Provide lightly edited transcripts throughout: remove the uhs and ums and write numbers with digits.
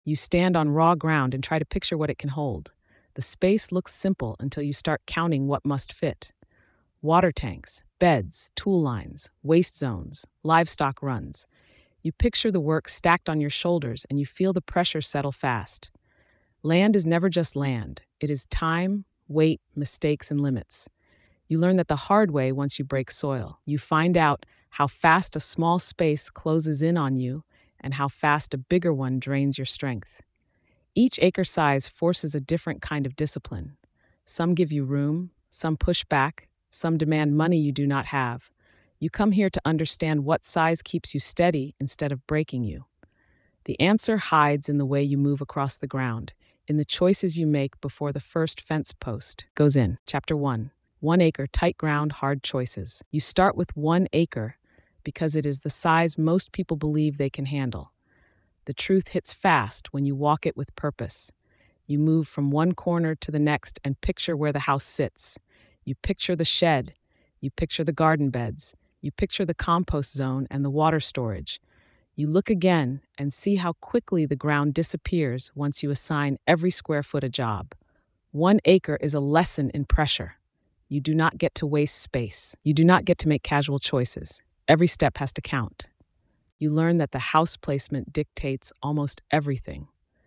You stand on raw ground and try to picture what it can hold. The space looks simple until you start counting what must fit: water tanks, beds, tool lines, waste zones, livestock runs. You picture the work stacked on your shoulders and you feel the pressure settle fast. Land is never just land, it is time, weight, mistakes, and limits. You learn that the hard way once you break soil. You find out how fast a small space closes in on you and how fast a bigger one drains your strength. Each acre size forces a different kind of discipline. Some give you room, some push back, some demand money you do not have. You come here to understand what size keeps you steady instead of breaking you. The answer hides in the way you move across the ground, in the choices you make before the first fence post goes in. Chapter 1. 1 acre, tight ground, hard choices. You start with 1 acre because it is the size most people believe they can handle. The truth hits fast when you walk it with purpose. You move from one corner to the next and picture where the house sits. You picture the shed. You picture the garden beds. You picture the compost zone and the water storage. You look again and see how quickly the ground disappears once you assign every square foot a job. 1 acre is a lesson in pressure. You do not get to waste space. You do not get to make casual choices. Every step has to count. You learn that the house placement dictates almost everything.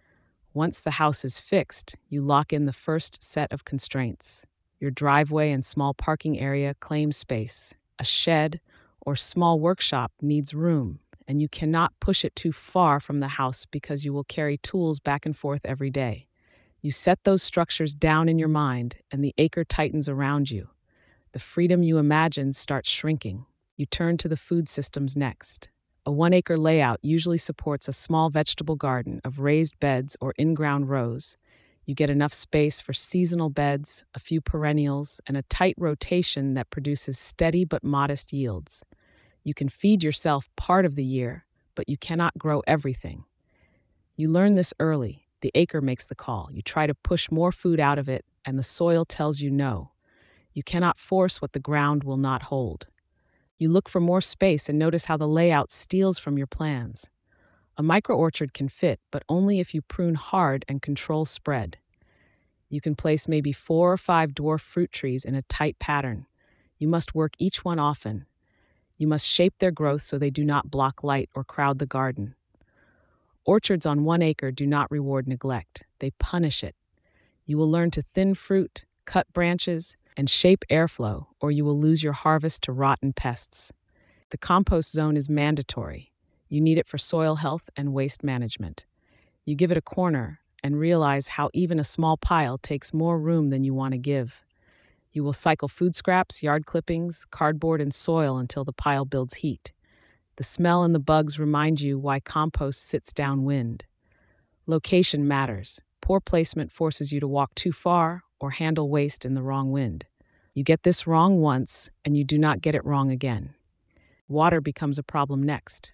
Once the house is fixed, you lock in the first set of constraints. Your driveway and small parking area claim space. A shed or small workshop needs room, and you cannot push it too far from the house because you will carry tools back and forth every day. You set those structures down in your mind, and the acre tightens around you. The freedom you imagined starts shrinking. You turn to the food systems next. A 1 acre layout usually supports a small vegetable garden of raised beds or in-ground rows. You get enough space for seasonal beds, a few perennials, and a tight rotation that produces steady but modest yields. You can feed yourself part of the year, but you cannot grow everything. You learn this early. The acre makes the call. You try to push more food out of it, and the soil tells you no. You cannot force what the ground will not hold. You look for more space and notice how the layout steals from your plans. A micro-orchard can fit, but only if you prune hard and control spread. You can place maybe 4 or 5 dwarf fruit trees in a tight pattern. You must work each one often. You must shape their growth so they do not block light or crowd the garden. Orchards on 1 acre do not reward neglect. They punish it. You will learn to thin fruit, cut branches, and shape airflow, or you will lose your harvest to rotten pests. The compost zone is mandatory. You need it for soil health and waste management. You give it a corner and realize how even a small pile takes more room than you want to give. You will cycle food scraps, yard clippings, cardboard, and soil until the pile builds heat. The smell and the bugs remind you why compost sits downwind. Location matters. Poor placement forces you to walk too far or handle waste in the wrong wind. You get this wrong once, and you do not get it wrong again. Water becomes a problem next.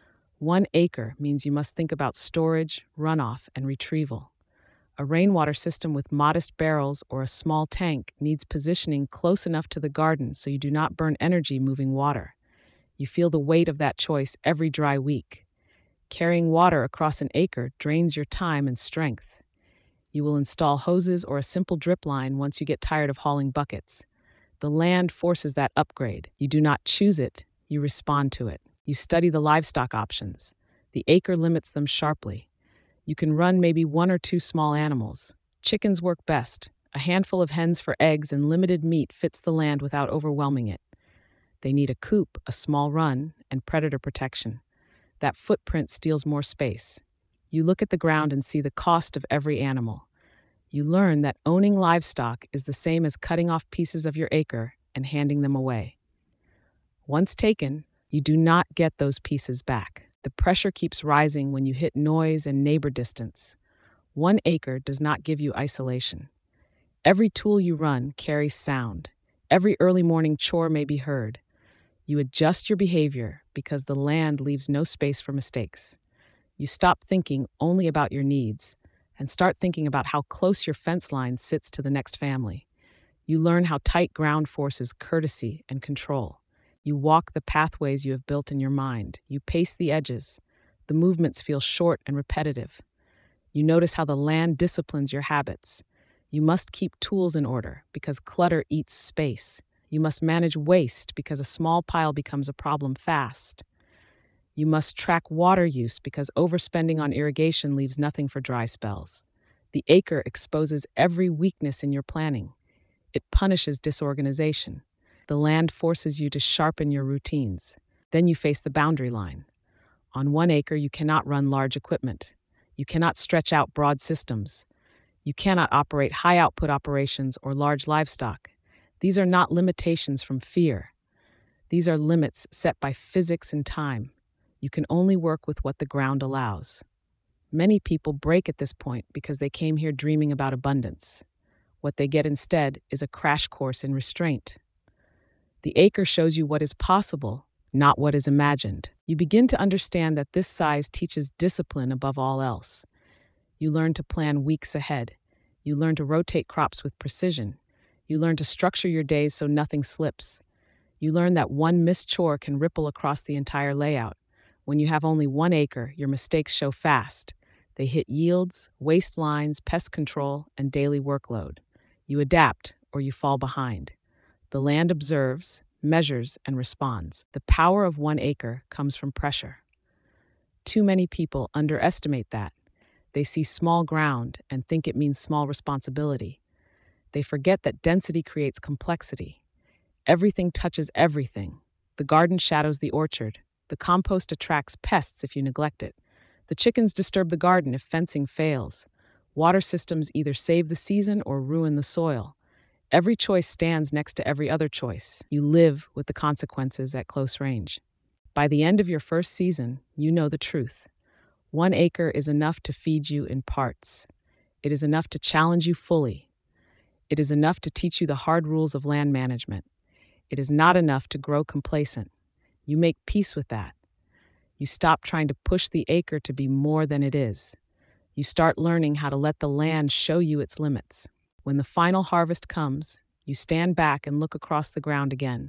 1 acre means you must think about storage, runoff, and retrieval. A rainwater system with modest barrels or a small tank needs positioning close enough to the garden so you do not burn energy moving water. You feel the weight of that choice every dry week. Carrying water across an acre drains your time and strength. You will install hoses or a simple drip line once you get tired of hauling buckets. The land forces that upgrade. You do not choose it, you respond to it. You study the livestock options. The acre limits them sharply. You can run maybe 1 or 2 small animals. Chickens work best. A handful of hens for eggs and limited meat fits the land without overwhelming it. They need a coop, a small run, and predator protection. That footprint steals more space. You look at the ground and see the cost of every animal. You learn that owning livestock is the same as cutting off pieces of your acre and handing them away. Once taken, you do not get those pieces back. The pressure keeps rising when you hit noise and neighbor distance. 1 acre does not give you isolation. Every tool you run carries sound. Every early morning chore may be heard. You adjust your behavior because the land leaves no space for mistakes. You stop thinking only about your needs and start thinking about how close your fence line sits to the next family. You learn how tight ground forces courtesy and control. You walk the pathways you have built in your mind. You pace the edges. The movements feel short and repetitive. You notice how the land disciplines your habits. You must keep tools in order because clutter eats space. You must manage waste because a small pile becomes a problem fast. You must track water use because overspending on irrigation leaves nothing for dry spells. The acre exposes every weakness in your planning. It punishes disorganization. The land forces you to sharpen your routines. Then you face the boundary line. On 1 acre, you cannot run large equipment. You cannot stretch out broad systems. You cannot operate high output operations or large livestock. These are not limitations from fear. These are limits set by physics and time. You can only work with what the ground allows. Many people break at this point because they came here dreaming about abundance. What they get instead is a crash course in restraint. The acre shows you what is possible, not what is imagined. You begin to understand that this size teaches discipline above all else. You learn to plan weeks ahead. You learn to rotate crops with precision. You learn to structure your days so nothing slips. You learn that one missed chore can ripple across the entire layout. When you have only 1 acre, your mistakes show fast. They hit yields, waste lines, pest control, and daily workload. You adapt or you fall behind. The land observes, measures, and responds. The power of 1 acre comes from pressure. Too many people underestimate that. They see small ground and think it means small responsibility. They forget that density creates complexity. Everything touches everything. The garden shadows the orchard. The compost attracts pests if you neglect it. The chickens disturb the garden if fencing fails. Water systems either save the season or ruin the soil. Every choice stands next to every other choice. You live with the consequences at close range. By the end of your first season, you know the truth. 1 acre is enough to feed you in parts. It is enough to challenge you fully. It is enough to teach you the hard rules of land management. It is not enough to grow complacent. You make peace with that. You stop trying to push the acre to be more than it is. You start learning how to let the land show you its limits. When the final harvest comes, you stand back and look across the ground again.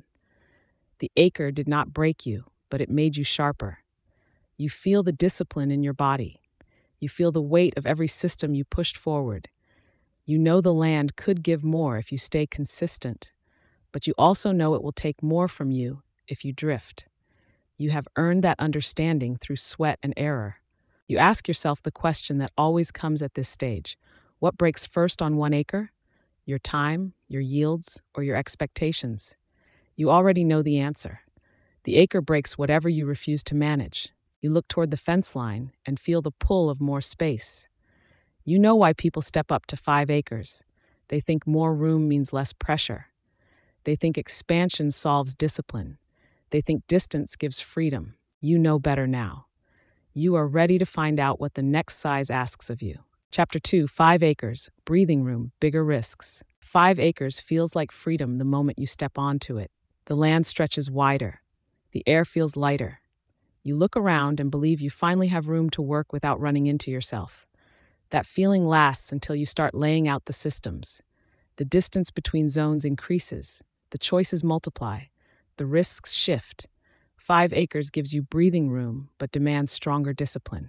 The acre did not break you, but it made you sharper. You feel the discipline in your body. You feel the weight of every system you pushed forward. You know the land could give more if you stay consistent, but you also know it will take more from you if you drift. You have earned that understanding through sweat and error. You ask yourself the question that always comes at this stage. What breaks first on 1 acre? Your time, your yields, or your expectations? You already know the answer. The acre breaks whatever you refuse to manage. You look toward the fence line and feel the pull of more space. You know why people step up to 5 acres. They think more room means less pressure. They think expansion solves discipline. They think distance gives freedom. You know better now. You are ready to find out what the next size asks of you. Chapter 2, 5 acres, breathing room, bigger risks. 5 acres feels like freedom the moment you step onto it. The land stretches wider. The air feels lighter. You look around and believe you finally have room to work without running into yourself. That feeling lasts until you start laying out the systems. The distance between zones increases. The choices multiply. The risks shift. 5 acres gives you breathing room, but demands stronger discipline.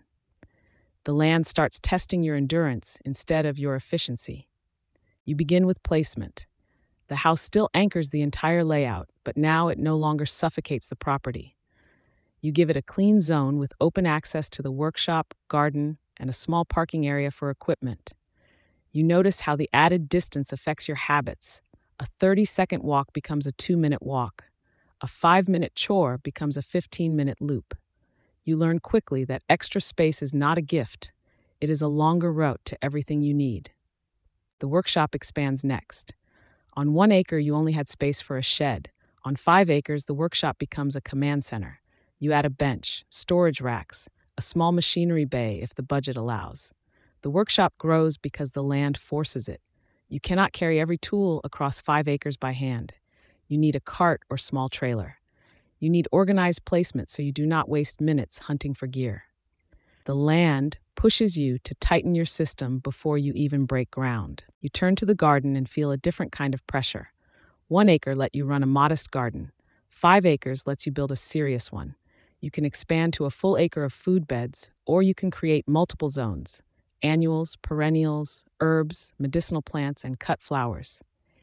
The land starts testing your endurance instead of your efficiency. You begin with placement. The house still anchors the entire layout, but now it no longer suffocates the property. You give it a clean zone with open access to the workshop, garden, and a small parking area for equipment. You notice how the added distance affects your habits. A 30-second walk becomes a 2-minute walk. A 5-minute chore becomes a 15-minute loop. You learn quickly that extra space is not a gift. It is a longer route to everything you need. The workshop expands next. On 1 acre, you only had space for a shed. On 5 acres, the workshop becomes a command center. You add a bench, storage racks, a small machinery bay if the budget allows. The workshop grows because the land forces it. You cannot carry every tool across 5 acres by hand. You need a cart or small trailer. You need organized placement so you do not waste minutes hunting for gear. The land pushes you to tighten your system before you even break ground. You turn to the garden and feel a different kind of pressure. 1 acre let you run a modest garden. 5 acres lets you build a serious one. You can expand to a full acre of food beds, or you can create multiple zones. annuals, perennials, herbs, medicinal plants, and cut flowers.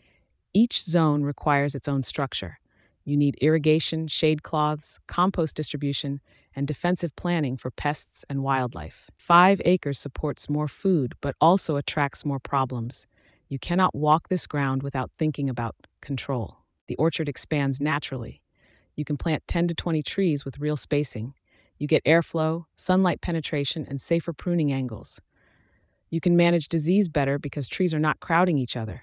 Each zone requires its own structure. You need irrigation, shade cloths, compost distribution, and defensive planning for pests and wildlife. 5 acres supports more food, but also attracts more problems. You cannot walk this ground without thinking about control. The orchard expands naturally. You can plant 10 to 20 trees with real spacing. You get airflow, sunlight penetration, and safer pruning angles. You can manage disease better because trees are not crowding each other.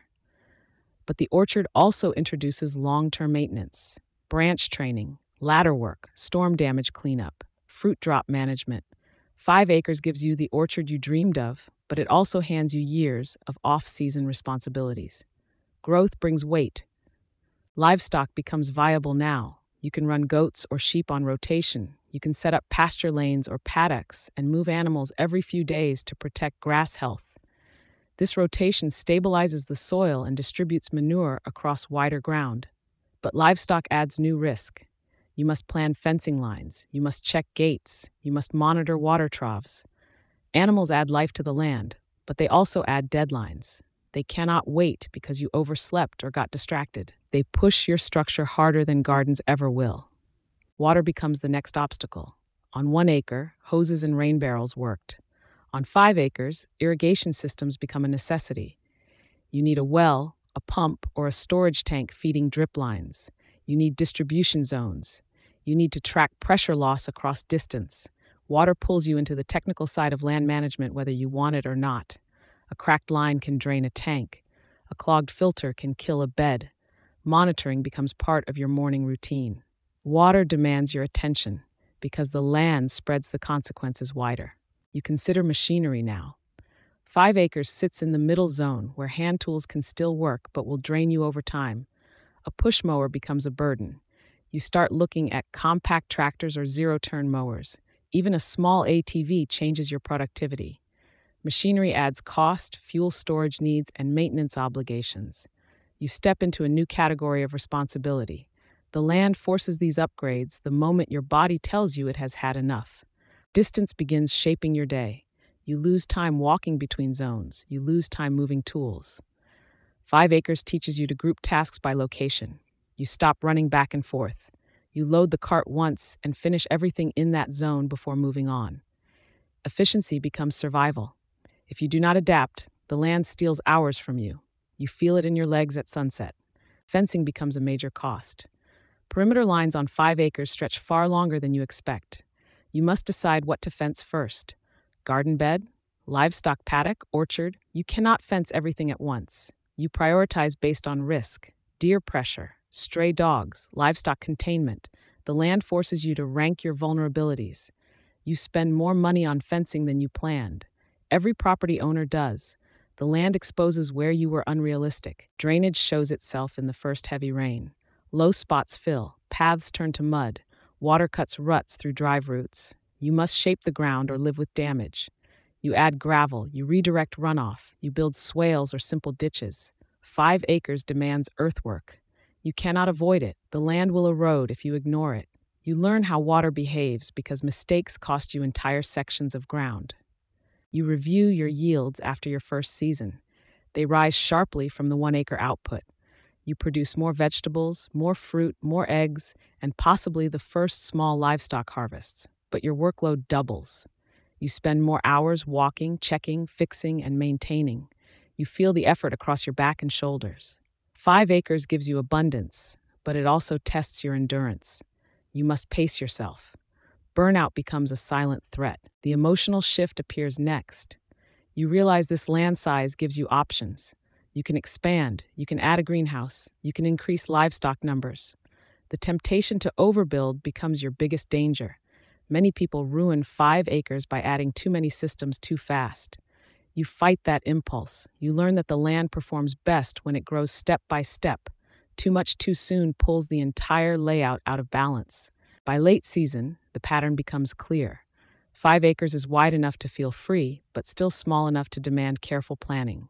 But the orchard also introduces long-term maintenance, branch training, ladder work, storm damage cleanup, fruit drop management. 5 acres gives you the orchard you dreamed of, but it also hands you years of off-season responsibilities. Growth brings weight. Livestock becomes viable now. You can run goats or sheep on rotation. You can set up pasture lanes or paddocks and move animals every few days to protect grass health. This rotation stabilizes the soil and distributes manure across wider ground. But livestock adds new risk. You must plan fencing lines, you must check gates, you must monitor water troughs. Animals add life to the land, but they also add deadlines. They cannot wait because you overslept or got distracted. They push your structure harder than gardens ever will. Water becomes the next obstacle. On 1 acre, hoses and rain barrels worked. On 5 acres, irrigation systems become a necessity. You need a well, a pump, or a storage tank feeding drip lines. You need distribution zones. You need to track pressure loss across distance. Water pulls you into the technical side of land management whether you want it or not. A cracked line can drain a tank. A clogged filter can kill a bed. Monitoring becomes part of your morning routine. Water demands your attention because the land spreads the consequences wider. You consider machinery now. 5 acres sits in the middle zone where hand tools can still work but will drain you over time. A push mower becomes a burden. You start looking at compact tractors or zero-turn mowers. Even a small ATV changes your productivity. Machinery adds cost, fuel storage needs, and maintenance obligations. You step into a new category of responsibility. The land forces these upgrades the moment your body tells you it has had enough. Distance begins shaping your day. You lose time walking between zones. You lose time moving tools. 5 acres teaches you to group tasks by location. You stop running back and forth. You load the cart once and finish everything in that zone before moving on. Efficiency becomes survival. If you do not adapt, the land steals hours from you. You feel it in your legs at sunset. Fencing becomes a major cost. Perimeter lines on 5 acres stretch far longer than you expect. You must decide what to fence first. Garden bed, livestock paddock, orchard. You cannot fence everything at once. You prioritize based on risk, deer pressure, stray dogs, livestock containment. The land forces you to rank your vulnerabilities. You spend more money on fencing than you planned. Every property owner does. The land exposes where you were unrealistic. Drainage shows itself in the first heavy rain. Low spots fill, paths turn to mud, water cuts ruts through drive routes. You must shape the ground or live with damage. You add gravel, you redirect runoff, you build swales or simple ditches. 5 acres demands earthwork. You cannot avoid it. The land will erode if you ignore it. You learn how water behaves because mistakes cost you entire sections of ground. You review your yields after your first season. They rise sharply from the 1 acre output. You produce more vegetables, more fruit, more eggs, and possibly the first small livestock harvests. But your workload doubles. You spend more hours walking, checking, fixing, and maintaining. You feel the effort across your back and shoulders. 5 acres gives you abundance, but it also tests your endurance. You must pace yourself. Burnout becomes a silent threat. The emotional shift appears next. You realize this land size gives you options. You can expand, you can add a greenhouse, you can increase livestock numbers. The temptation to overbuild becomes your biggest danger. Many people ruin 5 acres by adding too many systems too fast. You fight that impulse. You learn that the land performs best when it grows step by step. Too much too soon pulls the entire layout out of balance. By late season, the pattern becomes clear. 5 acres is wide enough to feel free, but still small enough to demand careful planning.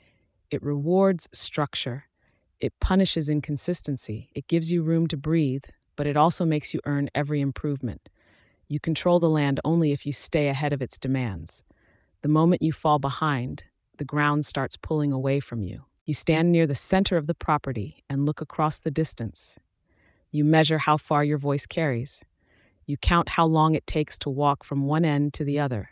It rewards structure. It punishes inconsistency. It gives you room to breathe, but it also makes you earn every improvement. You control the land only if you stay ahead of its demands. The moment you fall behind, the ground starts pulling away from you. You stand near the center of the property and look across the distance. You measure how far your voice carries. You count how long it takes to walk from one end to the other.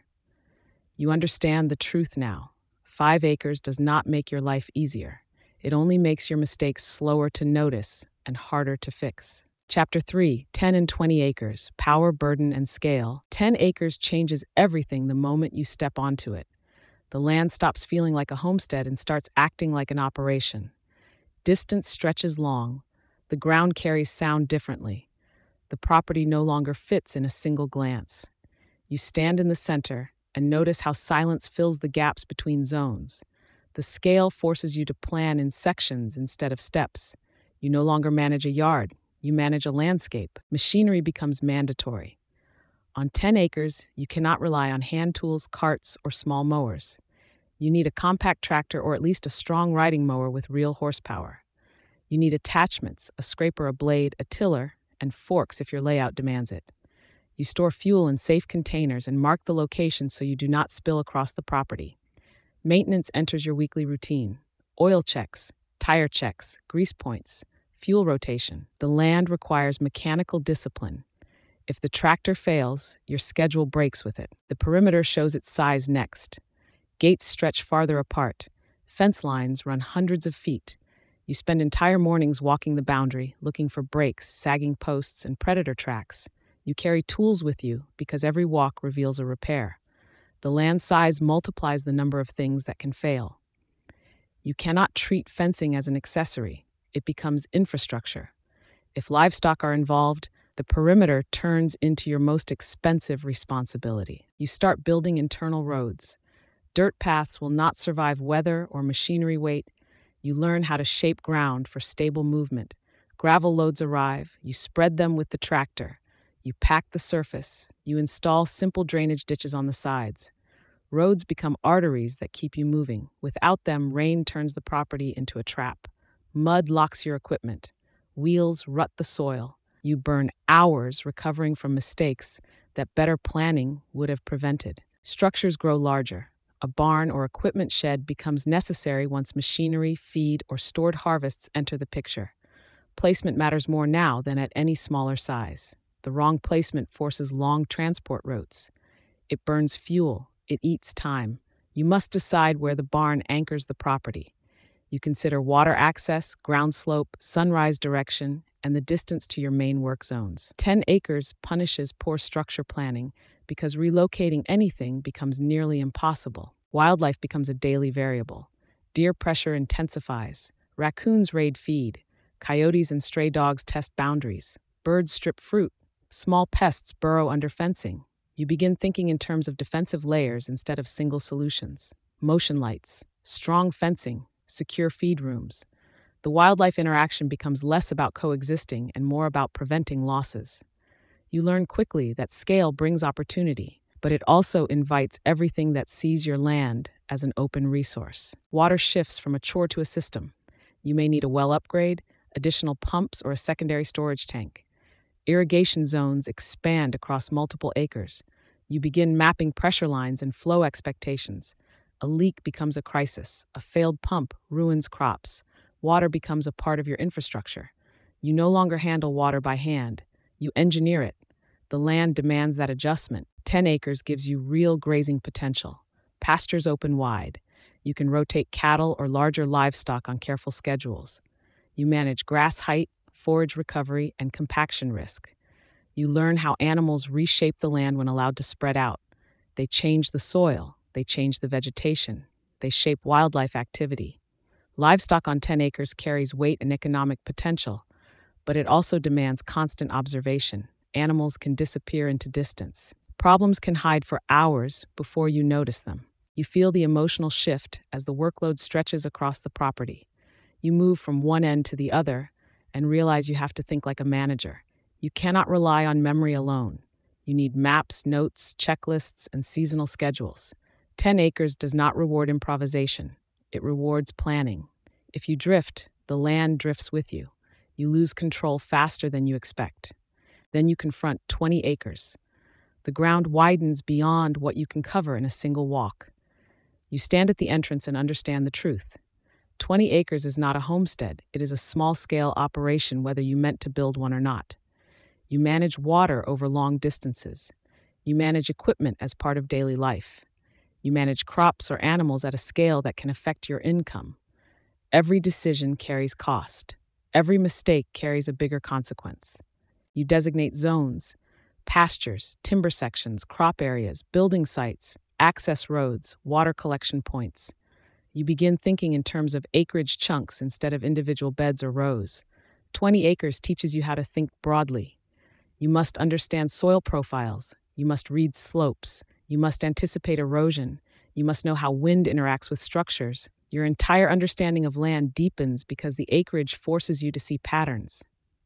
You understand the truth now. 5 acres does not make your life easier. It only makes your mistakes slower to notice and harder to fix. Chapter 3, 10 and 20 acres, Power, Burden, and Scale. 10 acres changes everything the moment you step onto it. The land stops feeling like a homestead and starts acting like an operation. Distance stretches long. The ground carries sound differently. The property no longer fits in a single glance. You stand in the center and notice how silence fills the gaps between zones. The scale forces you to plan in sections instead of steps. You no longer manage a yard, you manage a landscape. Machinery becomes mandatory. On 10 acres, you cannot rely on hand tools, carts, or small mowers. You need a compact tractor or at least a strong riding mower with real horsepower. You need attachments, a scraper, a blade, a tiller, and forks if your layout demands it. You store fuel in safe containers and mark the location so you do not spill across the property. Maintenance enters your weekly routine. Oil checks, tire checks, grease points, fuel rotation. The land requires mechanical discipline. If the tractor fails, your schedule breaks with it. The perimeter shows its size next. Gates stretch farther apart. Fence lines run hundreds of feet. You spend entire mornings walking the boundary, looking for breaks, sagging posts, and predator tracks. You carry tools with you because every walk reveals a repair. The land size multiplies the number of things that can fail. You cannot treat fencing as an accessory. It becomes infrastructure. If livestock are involved, the perimeter turns into your most expensive responsibility. You start building internal roads. Dirt paths will not survive weather or machinery weight. You learn how to shape ground for stable movement. Gravel loads arrive. You spread them with the tractor. You pack the surface. You install simple drainage ditches on the sides. Roads become arteries that keep you moving. Without them, rain turns the property into a trap. Mud locks your equipment. Wheels rut the soil. You burn hours recovering from mistakes that better planning would have prevented. Structures grow larger. A barn or equipment shed becomes necessary once machinery, feed, or stored harvests enter the picture. Placement matters more now than at any smaller size. The wrong placement forces long transport routes. It burns fuel. It eats time. You must decide where the barn anchors the property. You consider water access, ground slope, sunrise direction, and the distance to your main work zones. 10 acres punishes poor structure planning because relocating anything becomes nearly impossible. Wildlife becomes a daily variable. Deer pressure intensifies. Raccoons raid feed. Coyotes and stray dogs test boundaries. Birds strip fruit. Small pests burrow under fencing. You begin thinking in terms of defensive layers instead of single solutions. Motion lights, strong fencing, secure feed rooms. The wildlife interaction becomes less about coexisting and more about preventing losses. You learn quickly that scale brings opportunity, but it also invites everything that sees your land as an open resource. Water shifts from a chore to a system. You may need a well upgrade, additional pumps, or a secondary storage tank. Irrigation zones expand across multiple acres. You begin mapping pressure lines and flow expectations. A leak becomes a crisis. A failed pump ruins crops. Water becomes a part of your infrastructure. You no longer handle water by hand. You engineer it. The land demands that adjustment. 10 acres gives you real grazing potential. Pastures open wide. You can rotate cattle or larger livestock on careful schedules. You manage grass height, forage recovery, and compaction risk. You learn how animals reshape the land when allowed to spread out. They change the soil, they change the vegetation, they shape wildlife activity. Livestock on 10 acres carries weight and economic potential, but it also demands constant observation. Animals can disappear into distance. Problems can hide for hours before you notice them. You feel the emotional shift as the workload stretches across the property. You move from one end to the other and realize you have to think like a manager. You cannot rely on memory alone. You need maps, notes, checklists, and seasonal schedules. 10 acres does not reward improvisation. It rewards planning. If you drift, the land drifts with you. You lose control faster than you expect. Then you confront 20 acres. The ground widens beyond what you can cover in a single walk. You stand at the entrance and understand the truth. 20 acres is not a homestead, it is a small scale operation, whether you meant to build one or not. You manage water over long distances. You manage equipment as part of daily life. You manage crops or animals at a scale that can affect your income. Every decision carries cost. Every mistake carries a bigger consequence. You designate zones, pastures, timber sections, crop areas, building sites, access roads, water collection points. You begin thinking in terms of acreage chunks instead of individual beds or rows. 20 acres teaches you how to think broadly. You must understand soil profiles. You must read slopes. You must anticipate erosion. You must know how wind interacts with structures. Your entire understanding of land deepens because the acreage forces you to see patterns.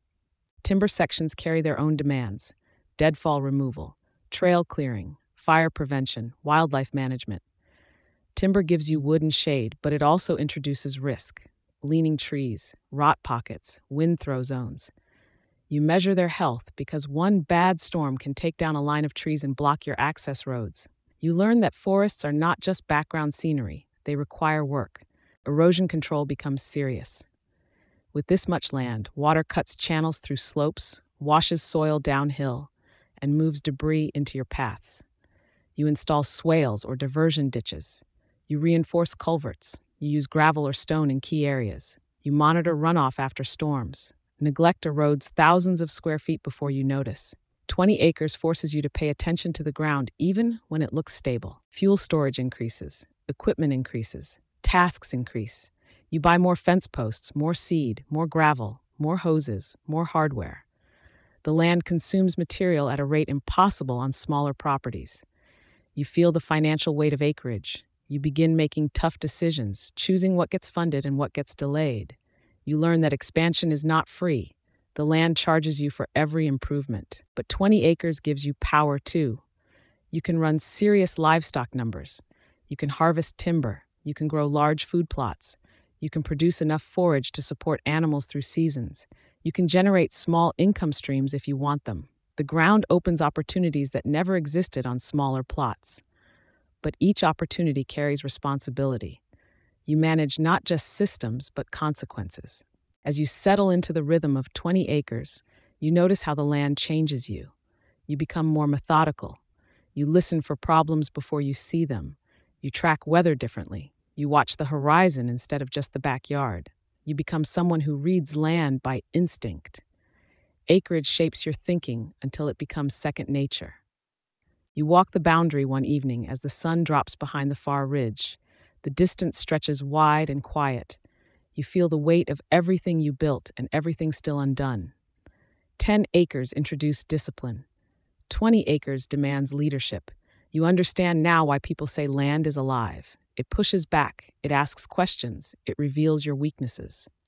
Timber sections carry their own demands: deadfall removal, trail clearing, fire prevention, wildlife management. Timber gives you wood and shade, but it also introduces risk: leaning trees, rot pockets, wind throw zones. You measure their health because one bad storm can take down a line of trees and block your access roads. You learn that forests are not just background scenery, they require work. Erosion control becomes serious. With this much land, water cuts channels through slopes, washes soil downhill, and moves debris into your paths. You install swales or diversion ditches. You reinforce culverts. You use gravel or stone in key areas. You monitor runoff after storms. Neglect erodes thousands of square feet before you notice. 20 acres forces you to pay attention to the ground even when it looks stable. Fuel storage increases. Equipment increases. Tasks increase. You buy more fence posts, more seed, more gravel, more hoses, more hardware. The land consumes material at a rate impossible on smaller properties. You feel the financial weight of acreage. You begin making tough decisions, choosing what gets funded and what gets delayed. You learn that expansion is not free. The land charges you for every improvement. But 20 acres gives you power too. You can run serious livestock numbers. You can harvest timber. You can grow large food plots. You can produce enough forage to support animals through seasons. You can generate small income streams if you want them. The ground opens opportunities that never existed on smaller plots. But each opportunity carries responsibility. You manage not just systems, but consequences. As you settle into the rhythm of 20 acres, you notice how the land changes you. You become more methodical. You listen for problems before you see them. You track weather differently. You watch the horizon instead of just the backyard. You become someone who reads land by instinct. Acreage shapes your thinking until it becomes second nature. You walk the boundary one evening as the sun drops behind the far ridge. The distance stretches wide and quiet. You feel the weight of everything you built and everything still undone. 10 acres introduce discipline. 20 acres demands leadership. You understand now why people say land is alive. It pushes back, it asks questions, it reveals your weaknesses.